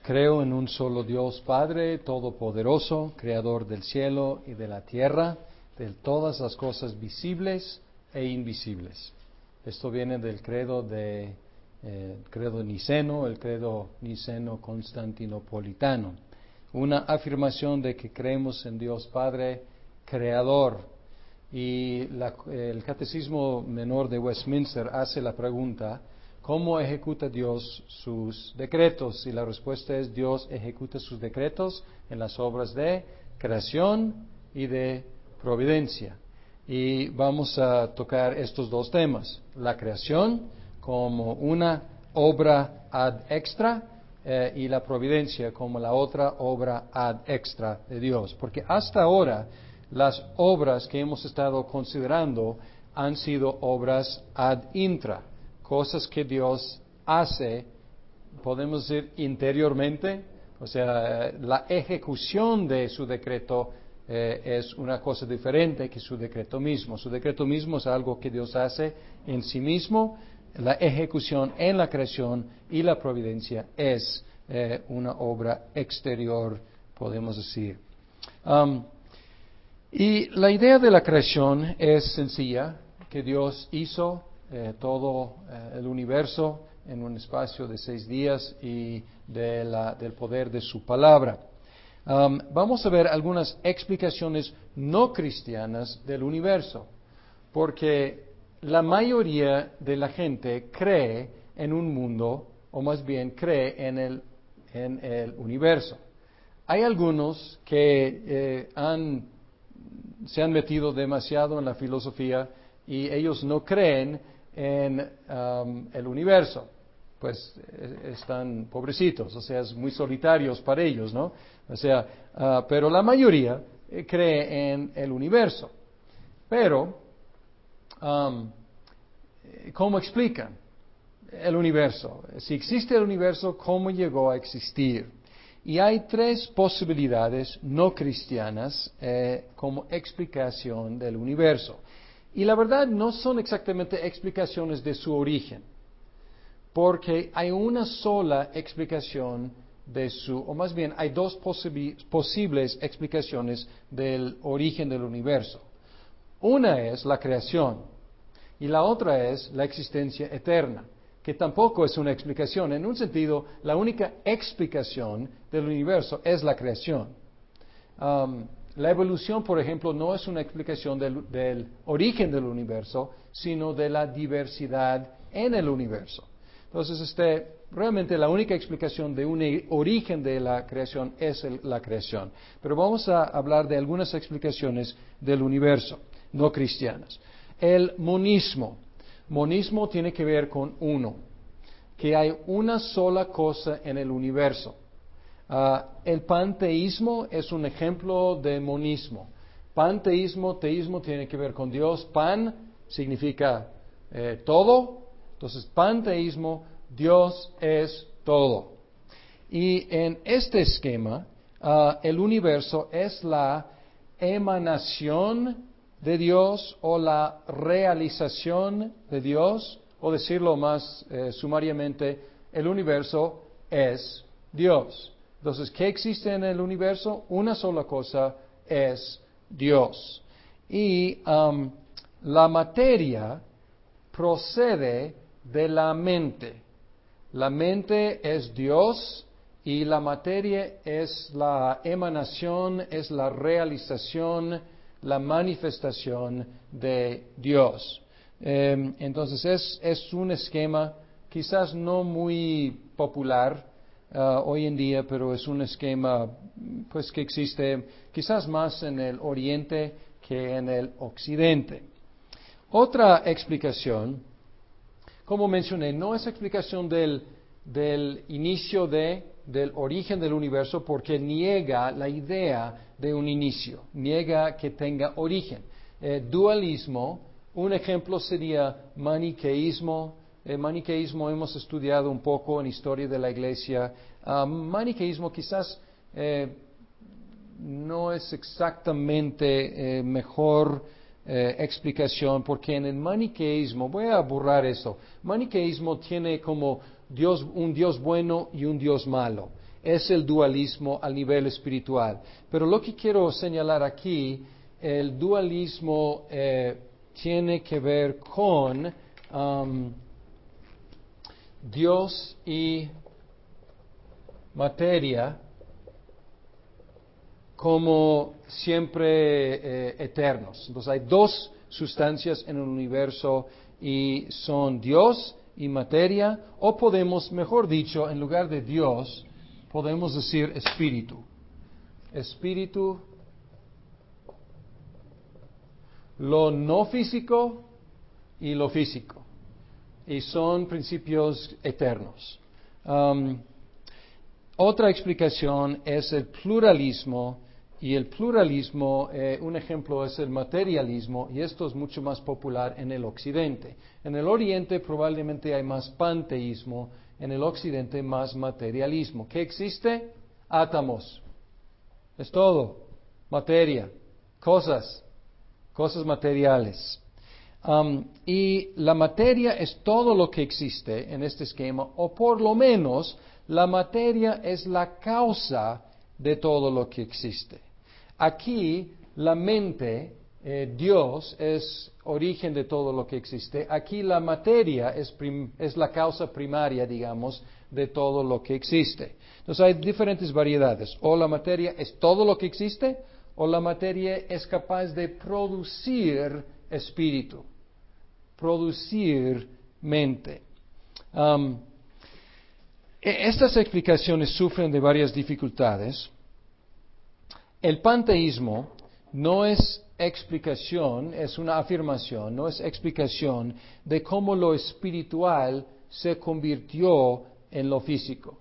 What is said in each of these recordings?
Creo en un solo Dios Padre Todopoderoso, Creador del cielo y de la tierra, de todas las cosas visibles e invisibles. Esto viene del credo niceno, el credo niceno constantinopolitano. Una afirmación de que creemos en Dios Padre Creador. Y el Catecismo Menor de Westminster hace la pregunta: ¿cómo ejecuta Dios sus decretos? Y la respuesta es: Dios ejecuta sus decretos en las obras de creación y de providencia. Y vamos a tocar estos dos temas: la creación como una obra ad extra y la providencia como la otra obra ad extra de Dios. Porque hasta ahora las obras que hemos estado considerando han sido obras ad intra, cosas que Dios hace, podemos decir, interiormente. O sea, la ejecución de su decreto es una cosa diferente que su decreto mismo. Su decreto mismo es algo que Dios hace en sí mismo. La ejecución en la creación y la providencia es una obra exterior, podemos decir. Y la idea de la creación es sencilla, que Dios hizo todo el universo en un espacio de 6 días y del poder de su palabra. Vamos a ver algunas explicaciones no cristianas del universo, porque la mayoría de la gente cree en un mundo, o más bien cree en el universo. Hay algunos que se han metido demasiado en la filosofía y ellos no creen en el universo. Pues están pobrecitos, o sea, es muy solitarios para ellos, ¿no? O sea, pero la mayoría cree en el universo. Pero, ¿cómo explican el universo? Si existe el universo, ¿cómo llegó a existir? Y hay 3 posibilidades no cristianas como explicación del universo. Y la verdad no son exactamente explicaciones de su origen, porque hay una sola explicación o más bien hay 2 posibles explicaciones del origen del universo. Una es la creación y la otra es la existencia eterna, que tampoco es una explicación. En un sentido, la única explicación del universo es la creación. La evolución, por ejemplo, no es una explicación del origen del universo, sino de la diversidad en el universo. Entonces, realmente la única explicación de un origen de la creación es la creación. Pero vamos a hablar de algunas explicaciones del universo, no cristianas. El monismo. Monismo tiene que ver con uno, que hay una sola cosa en el universo. El panteísmo es un ejemplo de monismo. Panteísmo, teísmo tiene que ver con Dios. Pan significa todo. Entonces, panteísmo, Dios es todo. Y en este esquema, el universo es la emanación de Dios o la realización de Dios, o decirlo más sumariamente, el universo es Dios. Entonces, ¿qué existe en el universo? Una sola cosa, es Dios. Y la materia procede de la mente. La mente es Dios y la materia es la emanación, es la realización, la manifestación de Dios. Entonces es un esquema quizás no muy popular hoy en día, pero es un esquema pues que existe quizás más en el Oriente que en el Occidente. Otra explicación, como mencioné, no es explicación del inicio del origen del universo, porque niega la idea de un inicio, niega que tenga origen. Dualismo, un ejemplo sería maniqueísmo. Maniqueísmo hemos estudiado un poco en historia de la Iglesia. Maniqueísmo quizás no es exactamente mejor explicación, porque en el maniqueísmo, voy a borrar esto, maniqueísmo tiene como un Dios bueno y un Dios malo. es el dualismo al nivel espiritual. Pero lo que quiero señalar aquí, el dualismo tiene que ver con Dios y materia como siempre eternos. Entonces hay dos sustancias en el universo y son Dios y materia, o podemos, mejor dicho, en lugar de Dios, podemos decir espíritu. Espíritu, lo no físico y lo físico. Y son principios eternos. Otra explicación es el pluralismo, y el pluralismo, un ejemplo es el materialismo, y esto es mucho más popular en el occidente. En el oriente probablemente hay más panteísmo, en el occidente más materialismo. ¿Qué existe? Átomos. Es todo. Materia. Cosas materiales. Y la materia es todo lo que existe en este esquema, o por lo menos la materia es la causa de todo lo que existe. Aquí la mente, Dios, es origen de todo lo que existe. Aquí la materia es la causa primaria, digamos, de todo lo que existe. Entonces hay diferentes variedades. O la materia es todo lo que existe, o la materia es capaz de producir espíritu, producir mente. Estas explicaciones sufren de varias dificultades. El panteísmo no es explicación, es una afirmación, no es explicación de cómo lo espiritual se convirtió en lo físico.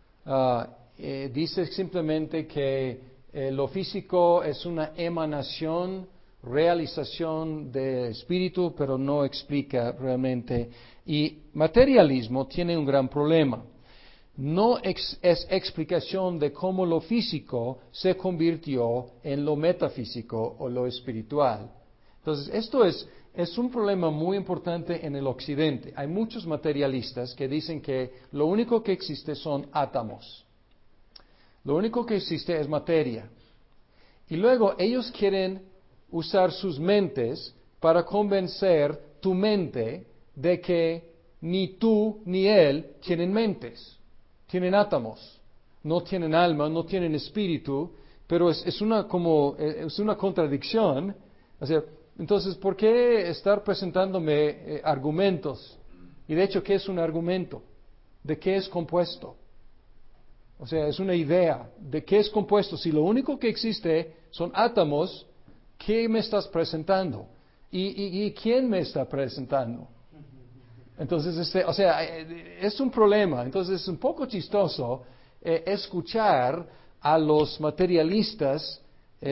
Dice simplemente que lo físico es una emanación, realización del espíritu, pero no explica realmente. Y materialismo tiene un gran problema. No es explicación de cómo lo físico se convirtió en lo metafísico o lo espiritual. Entonces, esto es un problema muy importante en el occidente. Hay muchos materialistas que dicen que lo único que existe son átomos. Lo único que existe es materia. Y luego ellos quieren usar sus mentes para convencer tu mente de que ni tú ni él tienen mentes. Tienen átomos, no tienen alma, no tienen espíritu, pero es una contradicción. O sea, entonces, ¿por qué estar presentándome argumentos? Y de hecho, ¿qué es un argumento? ¿De qué es compuesto? O sea, es una idea. ¿De qué es compuesto? Si lo único que existe son átomos, ¿qué me estás presentando? ¿Y quién me está presentando? Entonces, es un problema. Entonces, es un poco chistoso escuchar a los materialistas,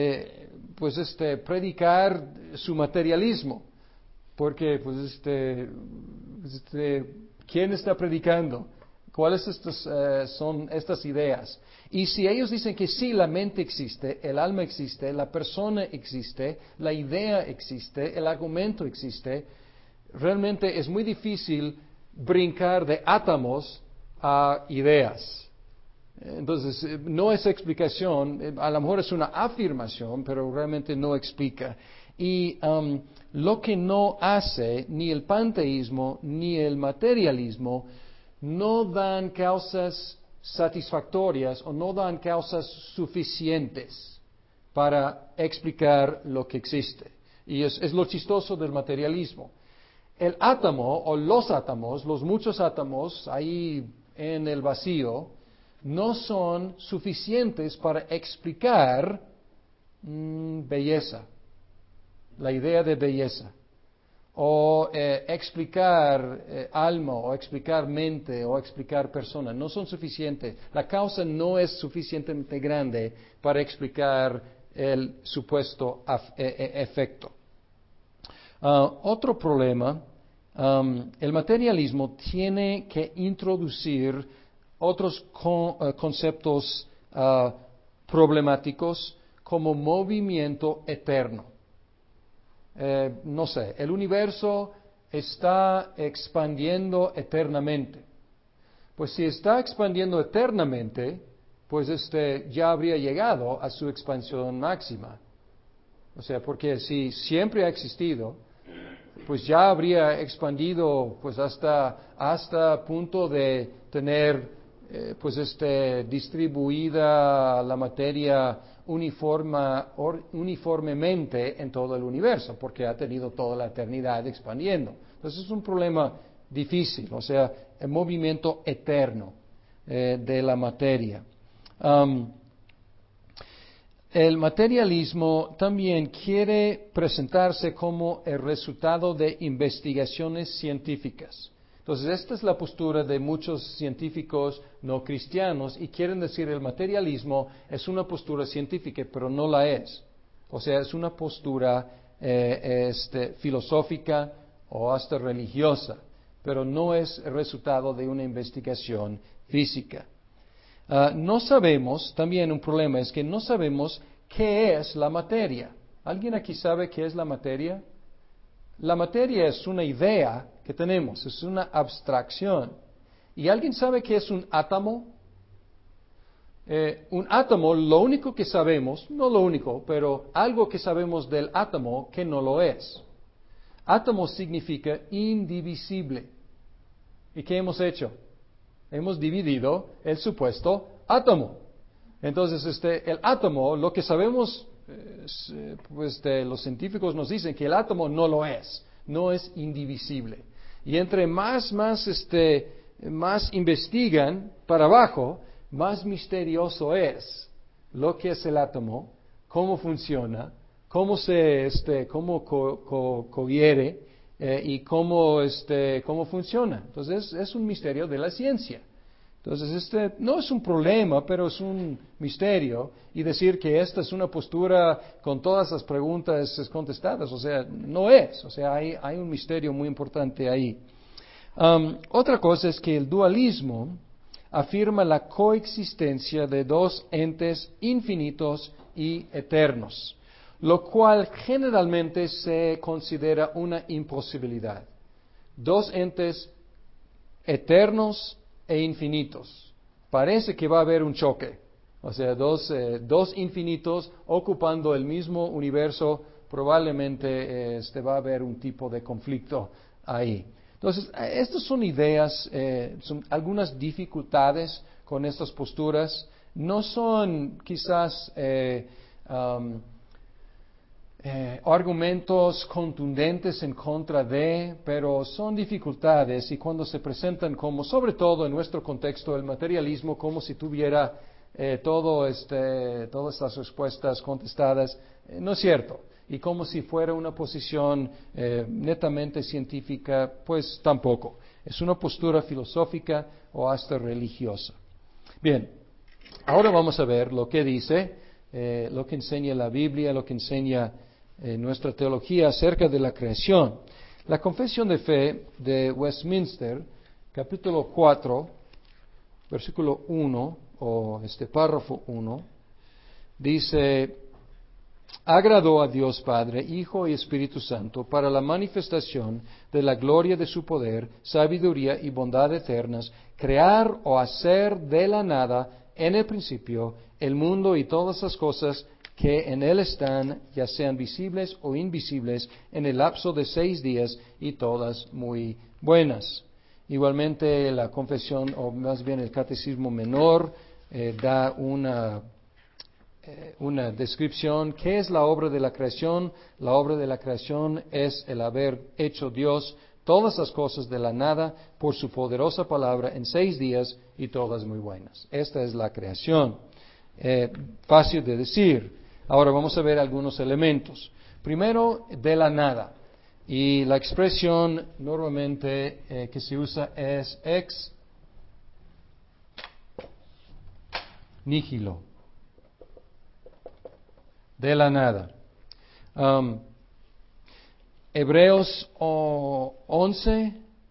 predicar su materialismo. Porque, ¿quién está predicando? ¿Cuáles son estas ideas? Y si ellos dicen que sí, la mente existe, el alma existe, la persona existe, la idea existe, el argumento existe, realmente es muy difícil brincar de átomos a ideas. Entonces, no es explicación, a lo mejor es una afirmación, pero realmente no explica. Y lo que no hace ni el panteísmo ni el materialismo, no dan causas satisfactorias o no dan causas suficientes para explicar lo que existe. Y es lo chistoso del materialismo. El átomo o los átomos, los muchos átomos ahí en el vacío, no son suficientes para explicar belleza, la idea de belleza, o explicar alma, o explicar mente, o explicar persona. No son suficientes. La causa no es suficientemente grande para explicar el supuesto efecto. Otro problema, el materialismo tiene que introducir otros conceptos problemáticos como movimiento eterno. El universo está expandiendo eternamente. Pues si está expandiendo eternamente, pues ya habría llegado a su expansión máxima. O sea, porque si siempre ha existido, pues ya habría expandido pues hasta punto de tener distribuida la materia uniformemente en todo el universo, porque ha tenido toda la eternidad expandiendo. Entonces es un problema difícil, o sea, el movimiento eterno de la materia. El materialismo también quiere presentarse como el resultado de investigaciones científicas. Entonces, esta es la postura de muchos científicos no cristianos y quieren decir el materialismo es una postura científica, pero no la es. O sea, es una postura filosófica o hasta religiosa, pero no es el resultado de una investigación física. No sabemos, también un problema es que no sabemos qué es la materia. ¿Alguien aquí sabe qué es la materia? La materia es una idea que tenemos, es una abstracción. ¿Y alguien sabe qué es un átomo? Un átomo, lo único que sabemos, no lo único, pero algo que sabemos del átomo que no lo es. Átomo significa indivisible. ¿Y qué hemos hecho? Hemos dividido el supuesto átomo. Entonces, el átomo, lo que sabemos, los científicos nos dicen que el átomo no lo es, no es indivisible. Y entre más investigan para abajo, más misterioso es lo que es el átomo, cómo funciona, cómo cohiere y cómo funciona. Entonces, es un misterio de la ciencia. Entonces, no es un problema, pero es un misterio. Y decir que esta es una postura con todas las preguntas contestadas, o sea, no es. O sea, hay un misterio muy importante ahí. Otra cosa es que el dualismo afirma la coexistencia de dos entes infinitos y eternos, lo cual generalmente se considera una imposibilidad. Dos entes eternos e infinitos. Parece que va a haber un choque. O sea, dos infinitos ocupando el mismo universo, probablemente va a haber un tipo de conflicto ahí. Entonces, estas son ideas, son algunas dificultades con estas posturas. No son quizás argumentos contundentes en contra de, pero son dificultades y cuando se presentan como, sobre todo en nuestro contexto, el materialismo como si tuviera todas estas respuestas contestadas, no es cierto. Y como si fuera una posición netamente científica, pues tampoco. Es una postura filosófica o hasta religiosa. Bien, ahora vamos a ver lo que dice, lo que enseña la Biblia, lo que enseña nuestra teología acerca de la creación. La Confesión de Fe de Westminster, capítulo 4, versículo 1, o párrafo 1, dice: agradó a Dios Padre, Hijo y Espíritu Santo para la manifestación de la gloria de su poder, sabiduría y bondad eternas, crear o hacer de la nada en el principio el mundo y todas las cosas que en él están, ya sean visibles o invisibles, en el lapso de 6 días, y todas muy buenas. Igualmente la confesión, o más bien el catecismo menor, da una descripción. ¿Qué es la obra de la creación? La obra de la creación es el haber hecho Dios todas las cosas de la nada por su poderosa palabra en 6 días, y todas muy buenas. Esta es la creación. Fácil de decir. Ahora vamos a ver algunos elementos. Primero, de la nada. Y la expresión normalmente que se usa es ex nihilo. De la nada. Hebreos 11,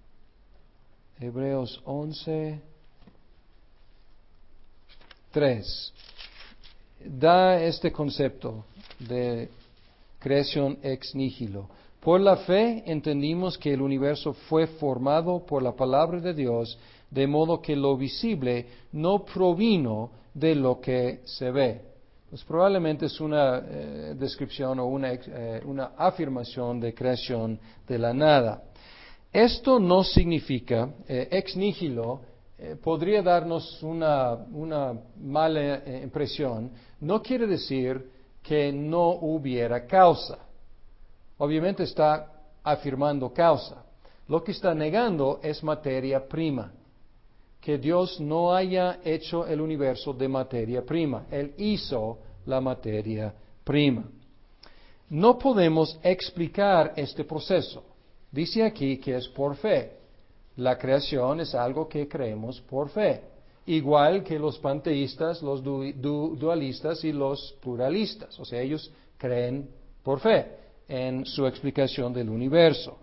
3. Da este concepto de creación ex nihilo. Por la fe entendimos que el universo fue formado por la palabra de Dios, de modo que lo visible no provino de lo que se ve. Pues probablemente es una descripción o una afirmación de creación de la nada. Esto no significa, ex nihilo, podría darnos una mala impresión. No quiere decir que no hubiera causa. Obviamente está afirmando causa. Lo que está negando es materia prima. Que Dios no haya hecho el universo de materia prima. Él hizo la materia prima. No podemos explicar este proceso. Dice aquí que es por fe. La creación es algo que creemos por fe. Igual que los panteístas, los dualistas y los pluralistas. O sea, ellos creen por fe en su explicación del universo.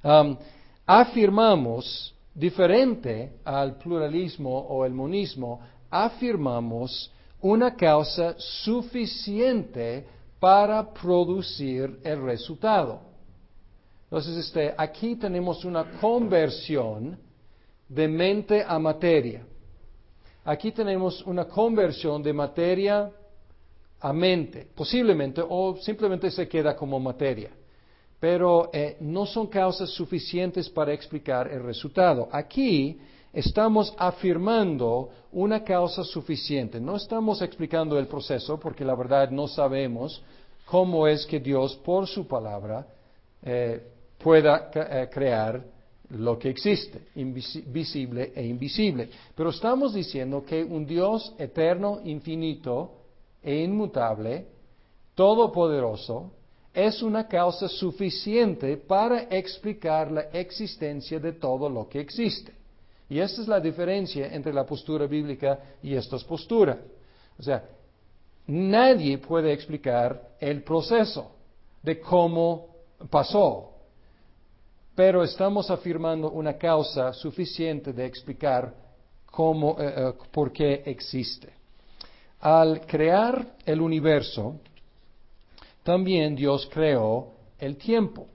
Afirmamos, diferente al pluralismo o el monismo, afirmamos una causa suficiente para producir el resultado. Entonces, aquí tenemos una conversión de mente a materia. Aquí tenemos una conversión de materia a mente, posiblemente, o simplemente se queda como materia. Pero no son causas suficientes para explicar el resultado. Aquí estamos afirmando una causa suficiente. No estamos explicando el proceso, porque la verdad no sabemos cómo es que Dios, por su palabra, pueda crear lo que existe, visible e invisible. Pero estamos diciendo que un Dios eterno, infinito e inmutable, todopoderoso, es una causa suficiente para explicar la existencia de todo lo que existe. Y esa es la diferencia entre la postura bíblica y estas posturas. O sea, nadie puede explicar el proceso de cómo pasó, pero estamos afirmando una causa suficiente de explicar por qué existe. Al crear el universo, también Dios creó el tiempo.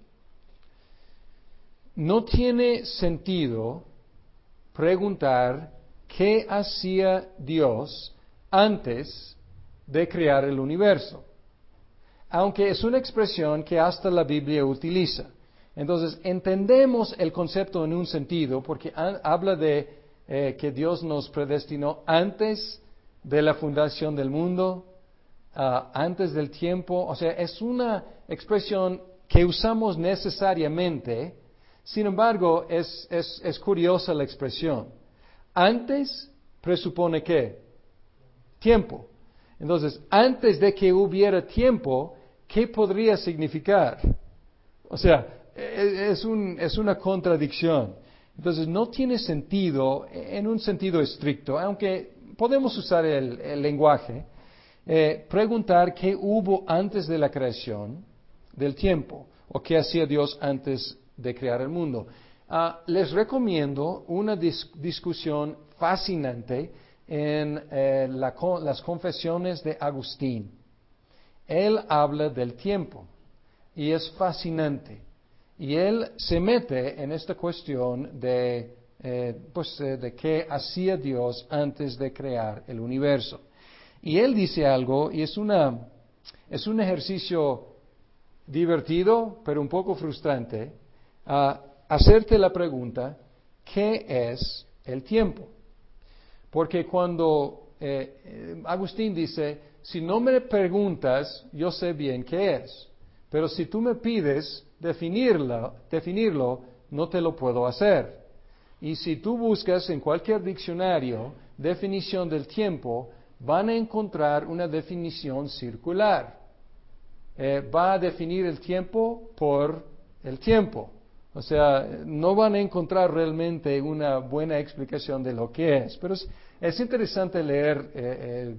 No tiene sentido preguntar qué hacía Dios antes de crear el universo, aunque es una expresión que hasta la Biblia utiliza. Entonces, entendemos el concepto en un sentido, porque habla de que Dios nos predestinó antes de la fundación del mundo, antes del tiempo. O sea, es una expresión que usamos necesariamente. Sin embargo, es curiosa la expresión. Antes presupone ¿qué? Tiempo. Entonces, antes de que hubiera tiempo, ¿qué podría significar? O sea, es una contradicción. Entonces, no tiene sentido en un sentido estricto, aunque podemos usar el lenguaje, preguntar qué hubo antes de la creación del tiempo, o qué hacía Dios antes de crear el mundo. Les recomiendo una discusión fascinante en las confesiones de Agustín. Él habla del tiempo y es fascinante. Y él se mete en esta cuestión de qué hacía Dios antes de crear el universo. Y él dice algo, y es un ejercicio divertido, pero un poco frustrante, hacerte la pregunta, ¿qué es el tiempo? Porque cuando Agustín dice, si no me preguntas, yo sé bien qué es, pero si tú me pides definirlo, no te lo puedo hacer. Y si tú buscas en cualquier diccionario definición del tiempo, van a encontrar una definición circular. Va a definir el tiempo por el tiempo. O sea, no van a encontrar realmente una buena explicación de lo que es. Pero es interesante leer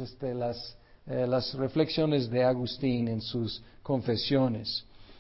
las reflexiones de Agustín en sus confesiones.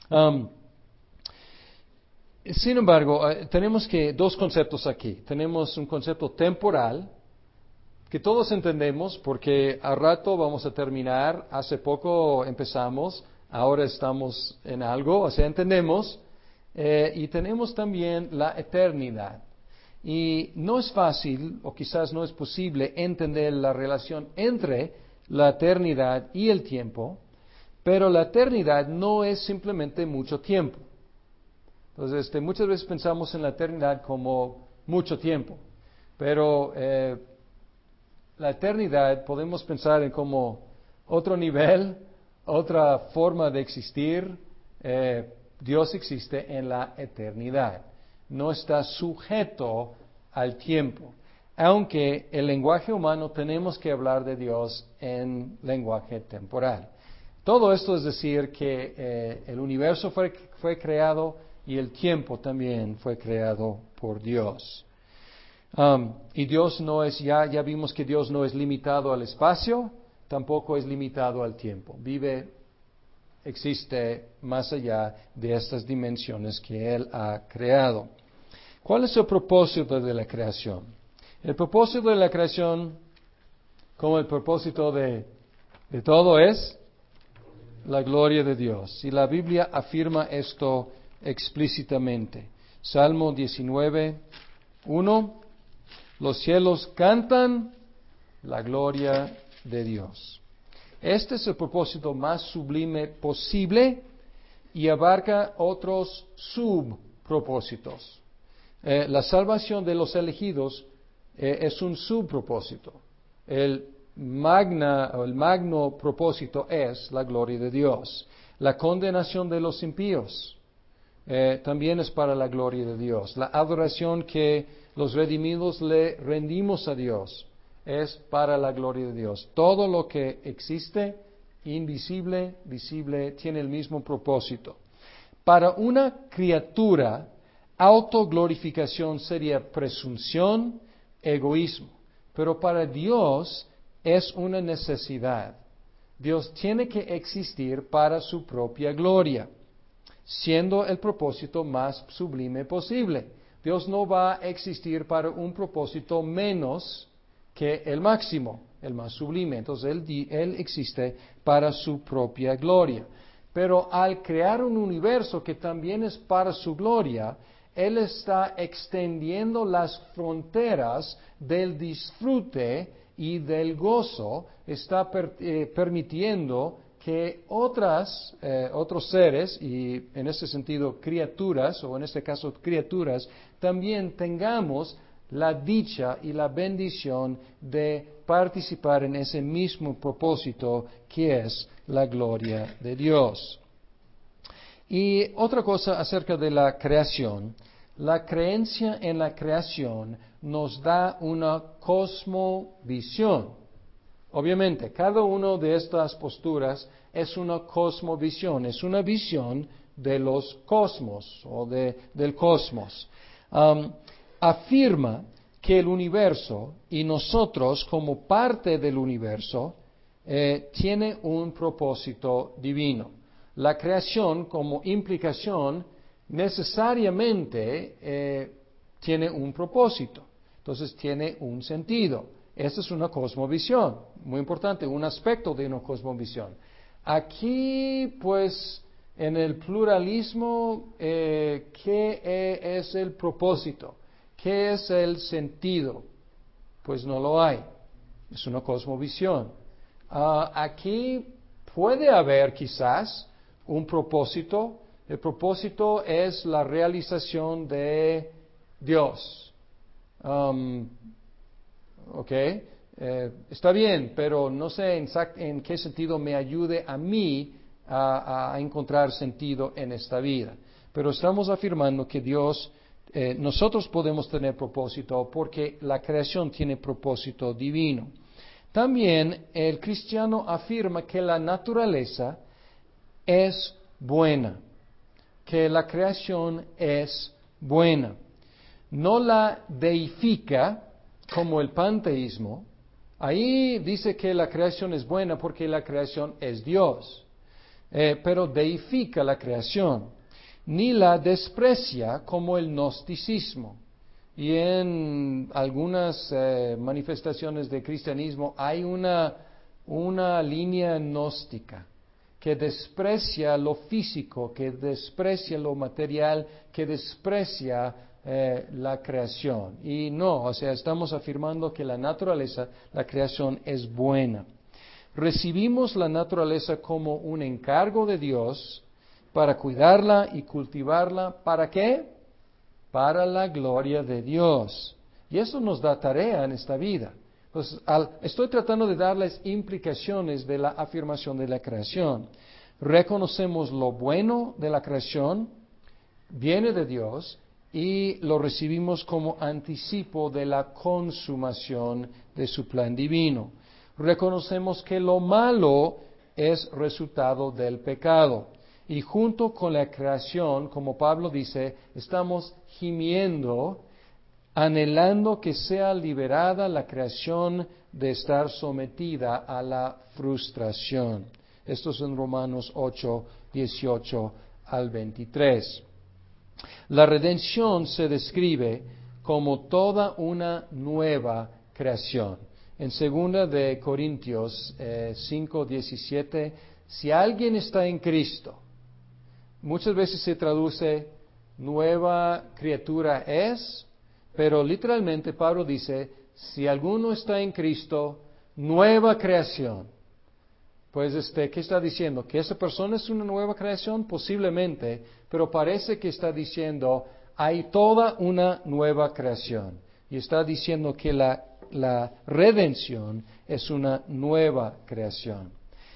Sin embargo, tenemos dos conceptos aquí. Tenemos un concepto temporal, que todos entendemos porque a rato vamos a terminar, hace poco empezamos, ahora estamos en algo, o sea, entendemos, y tenemos también la eternidad. Y no es fácil, o quizás no es posible, entender la relación entre la eternidad y el tiempo, pero la eternidad no es simplemente mucho tiempo. Entonces, muchas veces pensamos en la eternidad como mucho tiempo, pero la eternidad podemos pensar en como otro nivel, otra forma de existir. Dios existe en la eternidad, no está sujeto al tiempo. Aunque el lenguaje humano tenemos que hablar de Dios en lenguaje temporal. Todo esto es decir que el universo fue creado y el tiempo también fue creado por Dios. Y Dios no es, ya vimos que Dios no es limitado al espacio, tampoco es limitado al tiempo. Existe más allá de estas dimensiones que Él ha creado. ¿Cuál es el propósito de la creación? El propósito de la creación, como el propósito de todo, es la gloria de Dios. Y la Biblia afirma esto explícitamente. Salmo 19, 1. Los cielos cantan la gloria de Dios. Este es el propósito más sublime posible y abarca otros subpropósitos. La salvación de los elegidos es un subpropósito. El magno propósito es la gloria de Dios. La condenación de los impíos también es para la gloria de Dios. La adoración que los redimidos le rendimos a Dios es para la gloria de Dios. Todo lo que existe, invisible, visible, tiene el mismo propósito. Para una criatura, autoglorificación sería presunción, egoísmo. Pero para Dios es una necesidad. Dios tiene que existir para su propia gloria, siendo el propósito más sublime posible. Dios no va a existir para un propósito menos que el máximo, el más sublime. Entonces Él existe para su propia gloria. Pero al crear un universo que también es para su gloria, Él está extendiendo las fronteras del disfrute y del gozo, está permitiendo que otros seres, y en este sentido criaturas, o en este caso criaturas, también tengamos la dicha y la bendición de participar en ese mismo propósito que es la gloria de Dios. Y otra cosa acerca de la creación, la creencia en la creación nos da una cosmovisión. Obviamente, cada una de estas posturas es una cosmovisión, es una visión de los cosmos o del cosmos. Afirma que el universo y nosotros como parte del universo tiene un propósito divino. La creación como implicación necesariamente tiene un propósito, entonces tiene un sentido. Esta es una cosmovisión, muy importante, un aspecto de una cosmovisión. Aquí, pues, en el pluralismo, ¿qué es el propósito? ¿Qué es el sentido? Pues no lo hay. Es una cosmovisión. Aquí puede haber quizás un propósito. El propósito es la realización de Dios. Está bien, pero no sé en qué sentido me ayude a mí a encontrar sentido en esta vida. Pero estamos afirmando que Dios, nosotros podemos tener propósito porque la creación tiene propósito divino. También el cristiano afirma que la naturaleza es buena, que la creación es buena. No la deifica como el panteísmo. Ahí dice que la creación es buena porque la creación es Dios, pero deifica la creación, ni la desprecia como el gnosticismo. Y en algunas manifestaciones de cristianismo hay una línea gnóstica que desprecia lo físico, que desprecia lo material, que desprecia la creación. Y no, o sea, estamos afirmando que la naturaleza, la creación es buena. Recibimos la naturaleza como un encargo de Dios para cuidarla y cultivarla. ¿Para qué? Para la gloria de Dios. Y eso nos da tarea en esta vida. Pues, estoy tratando de darles implicaciones de la afirmación de la creación. Reconocemos lo bueno de la creación, viene de Dios, y lo recibimos como anticipo de la consumación de su plan divino. Reconocemos que lo malo es resultado del pecado. Y junto con la creación, como Pablo dice, estamos gimiendo, anhelando que sea liberada la creación de estar sometida a la frustración. Esto es en Romanos 8, 18 al 23. La redención se describe como toda una nueva creación. En 2 de Corintios 5, 17, si alguien está en Cristo, muchas veces se traduce nueva criatura es, pero literalmente Pablo dice, si alguno está en Cristo, nueva creación. Pues ¿qué está diciendo? ¿Que esa persona es una nueva creación? Posiblemente, pero parece que está diciendo, hay toda una nueva creación. Y está diciendo que la redención es una nueva creación.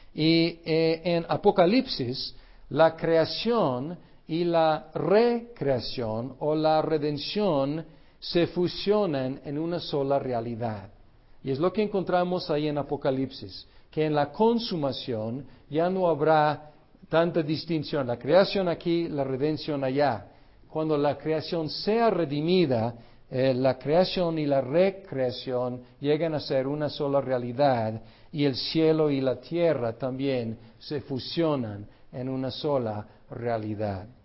Y en Apocalipsis, la creación y la recreación o la redención se fusionan en una sola realidad. Y es lo que encontramos ahí en Apocalipsis, que en la consumación ya no habrá tanta distinción. La creación aquí, la redención allá. Cuando la creación sea redimida, la creación y la recreación llegan a ser una sola realidad y el cielo y la tierra también se fusionan en una sola realidad.